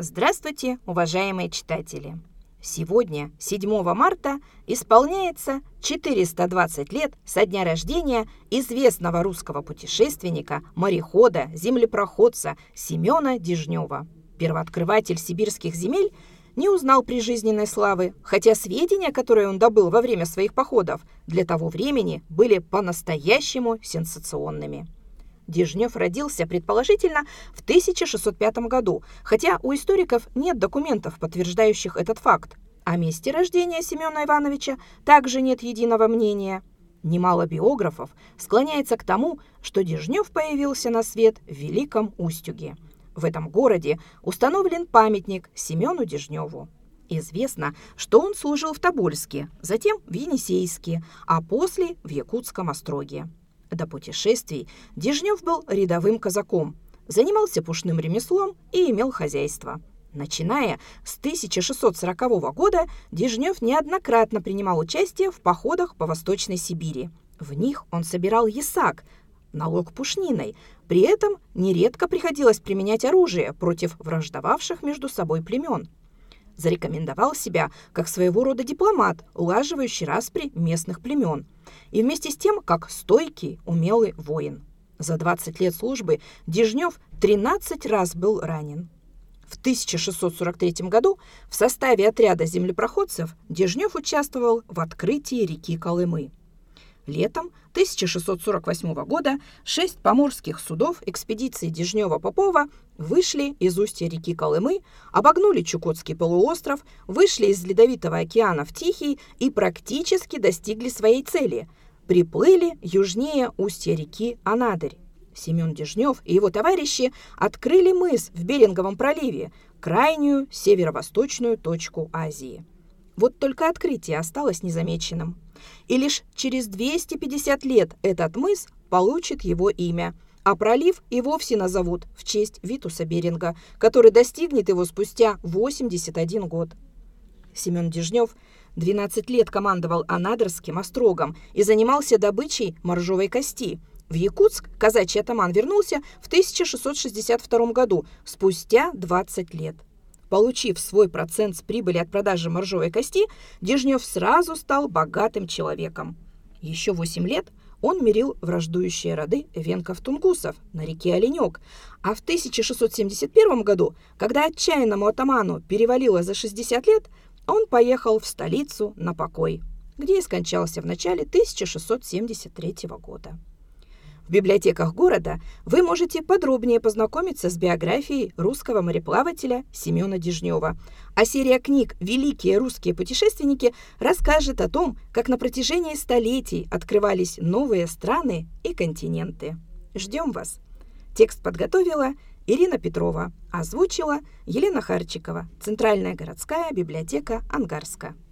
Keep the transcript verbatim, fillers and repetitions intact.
Здравствуйте, уважаемые читатели! Сегодня, седьмого марта, исполняется четыреста двадцать лет со дня рождения известного русского путешественника, морехода, землепроходца Семена Дежнева. Первооткрыватель сибирских земель не узнал прижизненной славы, хотя сведения, которые он добыл во время своих походов, для того времени были по-настоящему сенсационными. Дежнев родился, предположительно, в тысяча шестьсот пятом году, хотя у историков нет документов, подтверждающих этот факт. О месте рождения Семена Ивановича также нет единого мнения. Немало биографов склоняется к тому, что Дежнев появился на свет в Великом Устюге. В этом городе установлен памятник Семену Дежневу. Известно, что он служил в Тобольске, затем в Енисейске, а после в Якутском остроге. До путешествий Дежнев был рядовым казаком, занимался пушным ремеслом и имел хозяйство. Начиная с тысяча шестьсот сорокового года Дежнев неоднократно принимал участие в походах по Восточной Сибири. В них он собирал ясак, налог пушниной. При этом нередко приходилось применять оружие против враждовавших между собой племен. Зарекомендовал себя как своего рода дипломат, улаживающий распри местных племен, и вместе с тем как стойкий, умелый воин. За двадцать лет службы Дежнев тринадцать раз был ранен. В тысяча шестьсот сорок третьем году в составе отряда землепроходцев Дежнев участвовал в открытии реки Колымы. Летом тысяча шестьсот сорок восьмого года шесть поморских судов экспедиции Дежнева-Попова вышли из устья реки Колымы, обогнули Чукотский полуостров, вышли из Ледовитого океана в Тихий и практически достигли своей цели – приплыли южнее устья реки Анадырь. Семен Дежнев и его товарищи открыли мыс в Беринговом проливе, крайнюю северо-восточную точку Азии. Вот только открытие осталось незамеченным. И лишь через двести пятьдесят лет этот мыс получит его имя, а пролив и вовсе назовут в честь Витуса Беринга, который достигнет его спустя восемьдесят один год. Семен Дежнев двенадцать лет командовал Анадырским острогом и занимался добычей моржовой кости. В Якутск казачий атаман вернулся в тысяча шестьсот шестьдесят втором году, спустя двадцать лет. Получив свой процент с прибыли от продажи моржовой кости, Дежнев сразу стал богатым человеком. Еще восемь лет он мирил враждующие роды венков-тунгусов на реке Оленек, а в тысяча шестьсот семьдесят первом году, когда отчаянному атаману перевалило за шестьдесят лет, он поехал в столицу на покой, где и скончался в начале тысяча шестьсот семьдесят третьего года. В библиотеках города вы можете подробнее познакомиться с биографией русского мореплавателя Семена Дежнева, а серия книг «Великие русские путешественники» расскажет о том, как на протяжении столетий открывались новые страны и континенты. Ждем вас! Текст подготовила Ирина Петрова, озвучила Елена Харчикова, Центральная городская библиотека Ангарска.